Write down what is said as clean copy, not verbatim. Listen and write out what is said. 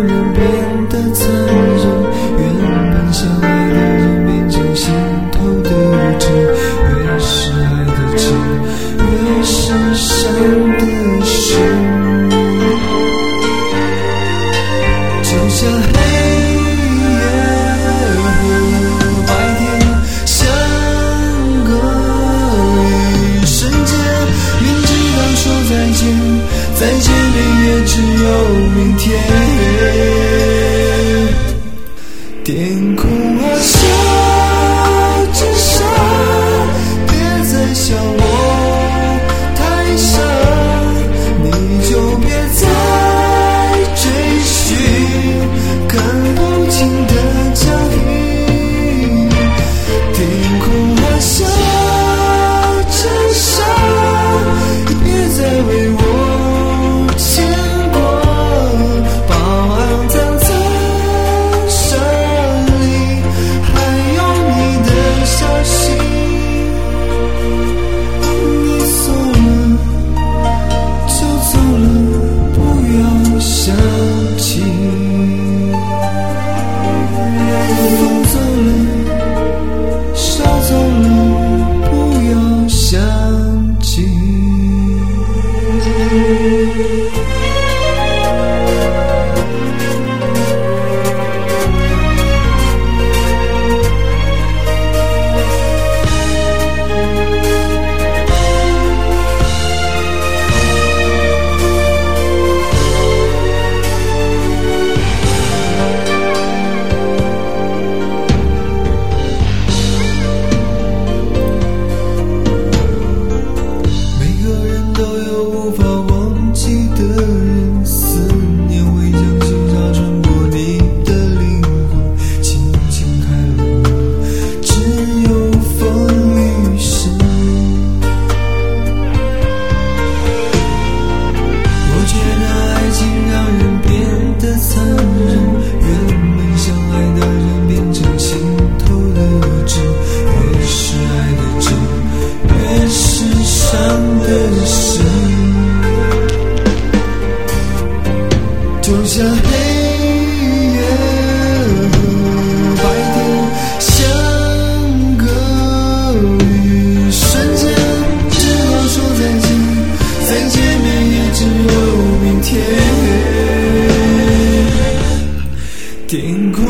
人变得残忍，原本相爱的人变成心头的针，越是爱的真，越是伤的深。就像黑夜和白天相隔一瞬间，明知道说再见，再见面也只有明天。天空啊，小至少别再笑我太傻，你就别再追寻看不清的脚印。天空啊，小至少别再为我牵挂，把肮脏藏身里，还有你的消息。你走了就走了，不要想起。风走了，沙走了，不要想起。每个人都有无法忘记的人，思念会将心沙穿过你的灵魂，轻轻开了门，只有风雨声。我觉得爱情让人变得残忍，原本相爱的人变成心头的针，越是爱的真，越是伤的深。就像黑夜和白天相隔一瞬间，只好说再见，再见面也只有明天。天空